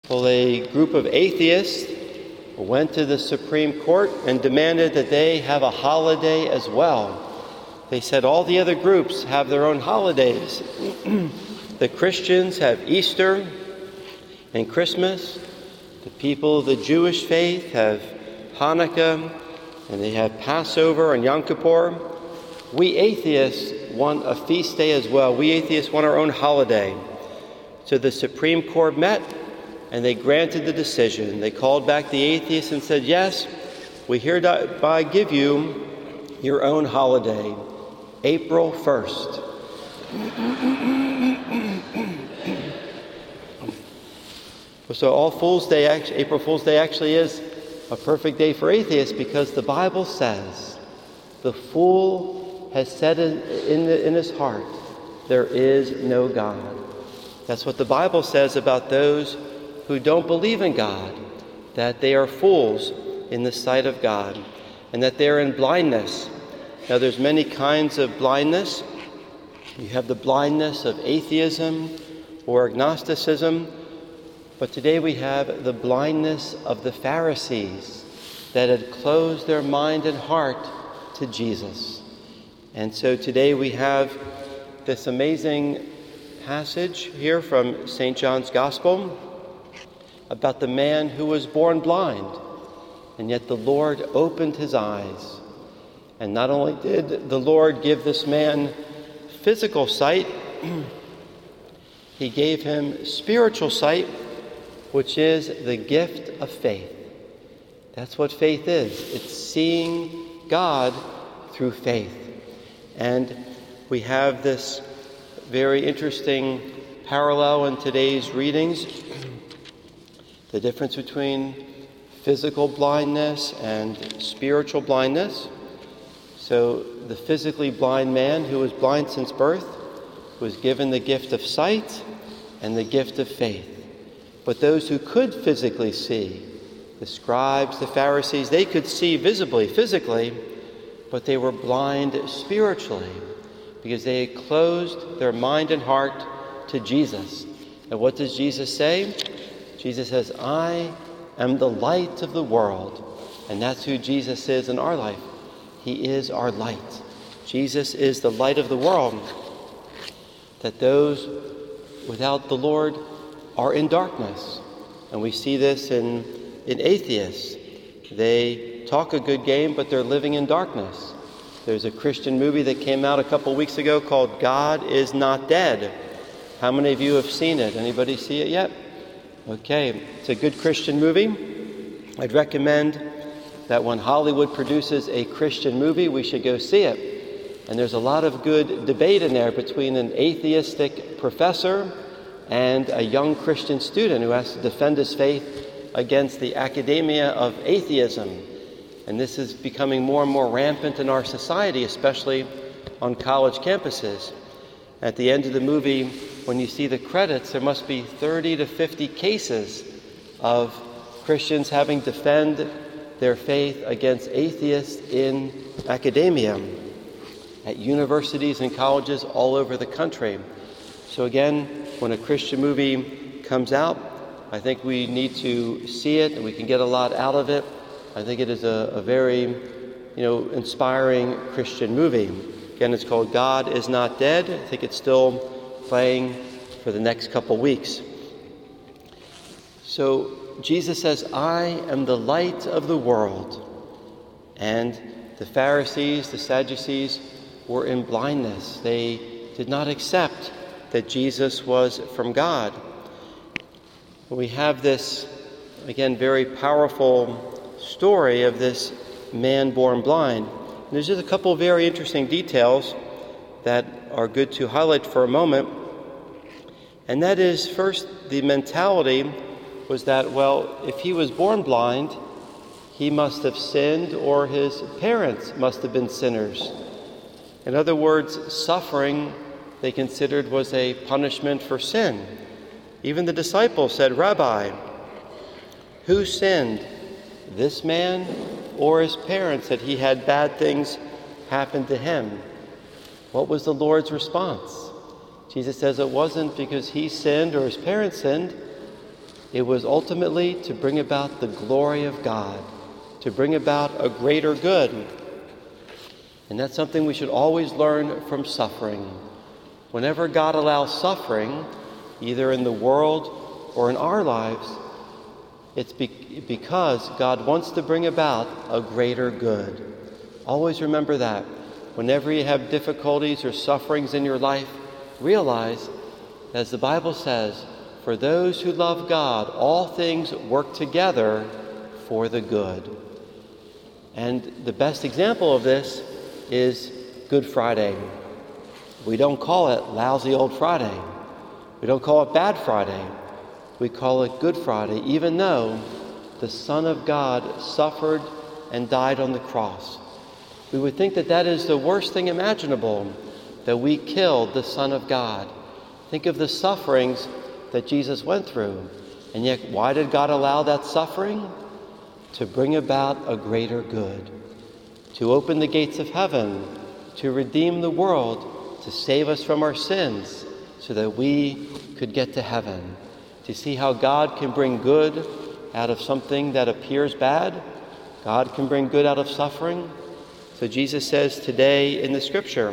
Well, a group of atheists went to the Supreme Court and demanded that they have a holiday as well. They said all the other groups have their own holidays. The Christians have Easter and Christmas. The people of the Jewish faith have Hanukkah, and they have Passover and Yom Kippur. We atheists want a feast day as well. We atheists want our own holiday. So the Supreme Court met, and they granted the decision. They called back the atheists and said, yes, we hereby give you your own holiday, April 1st. So April Fool's Day actually is a perfect day for atheists, because the Bible says the fool has said in his heart, there is no God. That's what the Bible says about those who don't believe in God, that they are fools in the sight of God, and that they're in blindness. Now, there's many kinds of blindness. You have the blindness of atheism or agnosticism, but today we have the blindness of the Pharisees that had closed their mind and heart to Jesus. And so today we have this amazing passage here from St. John's Gospel about the man who was born blind, and yet the Lord opened his eyes. And not only did the Lord give this man physical sight, he gave him spiritual sight, which is the gift of faith. That's what faith is. It's seeing God through faith. And we have this very interesting parallel in today's readings. The difference between physical blindness and spiritual blindness. So the physically blind man who was blind since birth was given the gift of sight and the gift of faith. But those who could physically see, the scribes, the Pharisees, they could see visibly, physically, but they were blind spiritually because they had closed their mind and heart to Jesus. And what does Jesus say? Jesus says, I am the light of the world. And that's who Jesus is in our life. He is our light. Jesus is the light of the world. That those without the Lord are in darkness. And we see this in atheists. They talk a good game, but they're living in darkness. There's a Christian movie that came out a couple weeks ago called God Is Not Dead. How many of you have seen it? Anybody see it yet? Okay, it's a good Christian movie. I'd recommend that when Hollywood produces a Christian movie, we should go see it. And there's a lot of good debate in there between an atheistic professor and a young Christian student who has to defend his faith against the academia of atheism. And this is becoming more and more rampant in our society, especially on college campuses. At the end of the movie, when you see the credits, there must be 30 to 50 cases of Christians having to defend their faith against atheists in academia, at universities and colleges all over the country. So again, when a Christian movie comes out, I think we need to see it, and we can get a lot out of it. I think it is a very, inspiring Christian movie. Again, it's called God Is Not Dead. I think it's still playing for the next couple weeks. So Jesus says, I am the light of the world. And the Pharisees, the Sadducees, were in blindness. They did not accept that Jesus was from God. We have this, again, very powerful story of this man born blind. And there's just a couple of very interesting details that are good to highlight for a moment. And that is, first, the mentality was that, well, if he was born blind, he must have sinned, or his parents must have been sinners. In other words, suffering they considered was a punishment for sin. Even the disciples said, Rabbi, who sinned, this man or his parents, that he had bad things happen to him? What was the Lord's response? Jesus says it wasn't because he sinned or his parents sinned. It was ultimately to bring about the glory of God, to bring about a greater good. And that's something we should always learn from suffering. Whenever God allows suffering, either in the world or in our lives, it's because God wants to bring about a greater good. Always remember that. Whenever you have difficulties or sufferings in your life, realize, as the Bible says, for those who love God, all things work together for the good. And the best example of this is Good Friday. We don't call it Lousy Old Friday. We don't call it Bad Friday. We call it Good Friday, even though the Son of God suffered and died on the cross. We would think that that is the worst thing imaginable, that we killed the Son of God. Think of the sufferings that Jesus went through. And yet, why did God allow that suffering? To bring about a greater good. To open the gates of heaven, to redeem the world, to save us from our sins, so that we could get to heaven. To see how God can bring good out of something that appears bad. God can bring good out of suffering. So Jesus says today in the scripture,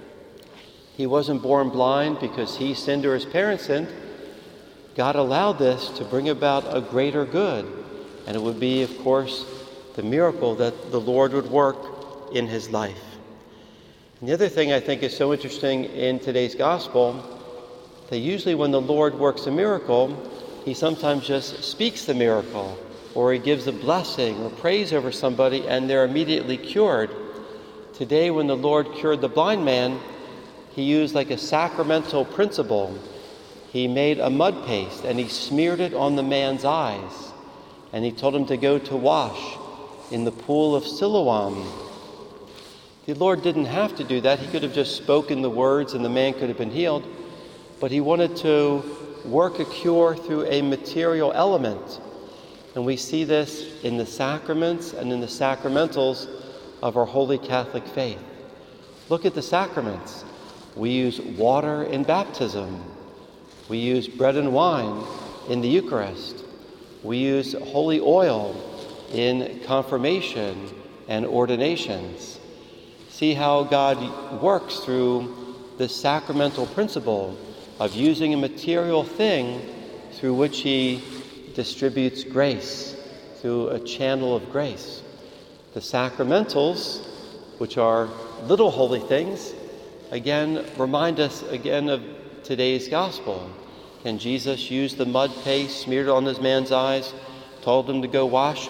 he wasn't born blind because he sinned or his parents sinned. God allowed this to bring about a greater good. And it would be, of course, the miracle that the Lord would work in his life. And the other thing I think is so interesting in today's gospel, that usually when the Lord works a miracle, he sometimes just speaks the miracle, or he gives a blessing or praise over somebody and they're immediately cured. Today, when the Lord cured the blind man, he used like a sacramental principle. He made a mud paste and he smeared it on the man's eyes. And he told him to go to wash in the pool of Siloam. The Lord didn't have to do that. He could have just spoken the words and the man could have been healed. But he wanted to work a cure through a material element. And we see this in the sacraments and in the sacramentals of our Holy Catholic faith. Look at the sacraments. We use water in baptism. We use bread and wine in the Eucharist. We use holy oil in confirmation and ordinations. See how God works through the sacramental principle of using a material thing through which he distributes grace, through a channel of grace. The sacramentals, which are little holy things, again, remind us again of today's gospel. And Jesus used the mud paste, smeared it on this man's eyes, told him to go wash.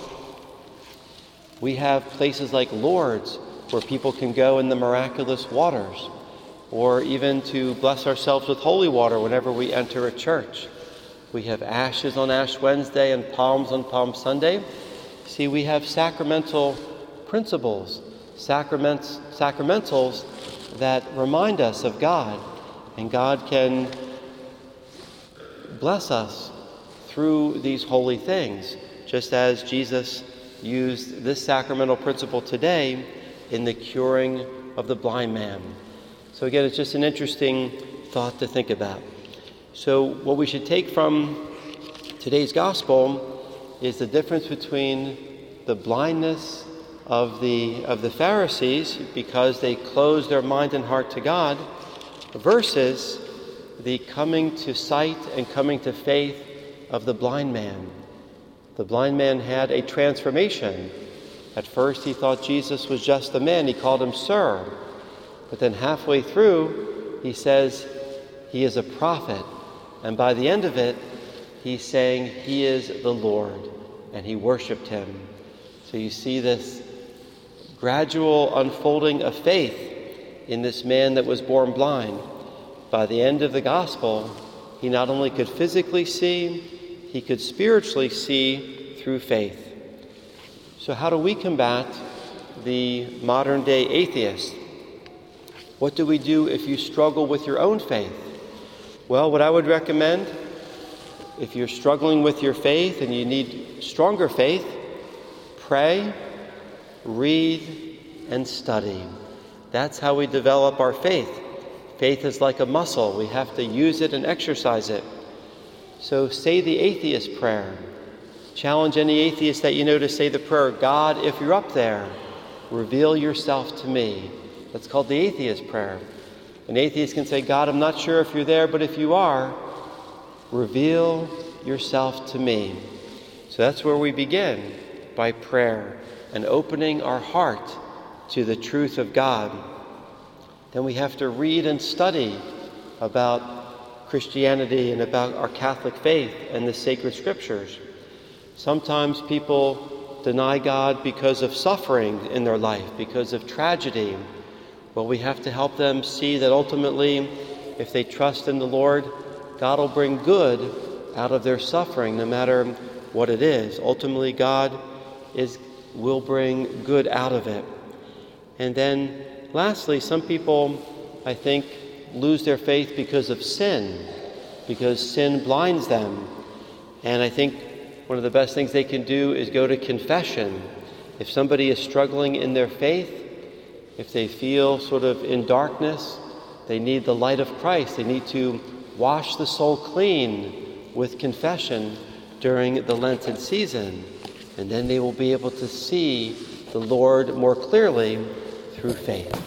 We have places like Lourdes where people can go in the miraculous waters, or even to bless ourselves with holy water whenever we enter a church. We have ashes on Ash Wednesday and palms on Palm Sunday. See, we have sacramental principles, sacramentals that remind us of God, and God can bless us through these holy things, just as Jesus used this sacramental principle today in the curing of the blind man. So again, it's just an interesting thought to think about. So what we should take from today's gospel is the difference between the blindness of the Pharisees, because they closed their mind and heart to God, versus the coming to sight and coming to faith of the blind man. The blind man had a transformation. At first he thought Jesus was just a man. He called him Sir. But then halfway through, he says he is a prophet. And by the end of it, he's saying he is the Lord. And he worshiped him. So you see this gradual unfolding of faith in this man that was born blind. By the end of the gospel, he not only could physically see, he could spiritually see through faith. So how do we combat the modern day atheist? What do we do if you struggle with your own faith? Well, what I would recommend, if you're struggling with your faith and you need stronger faith, pray, read, and study. That's how we develop our faith. Faith is like a muscle. We have to use it and exercise it. So say the atheist prayer. Challenge any atheist that you know to say the prayer, God, if you're up there, reveal yourself to me. That's called the atheist prayer. An atheist can say, God, I'm not sure if you're there, but if you are, reveal yourself to me. So that's where we begin, by prayer and opening our heart to the truth of God. Then we have to read and study about Christianity and about our Catholic faith and the sacred scriptures. Sometimes people deny God because of suffering in their life, because of tragedy. Well, we have to help them see that ultimately, if they trust in the Lord, God will bring good out of their suffering, no matter what it is. Ultimately, God will bring good out of it. And then, lastly, some people, I think, lose their faith because of sin, because sin blinds them. And I think one of the best things they can do is go to confession. If somebody is struggling in their faith, if they feel sort of in darkness, they need the light of Christ. They need to wash the soul clean with confession during the Lenten season. And then they will be able to see the Lord more clearly through faith.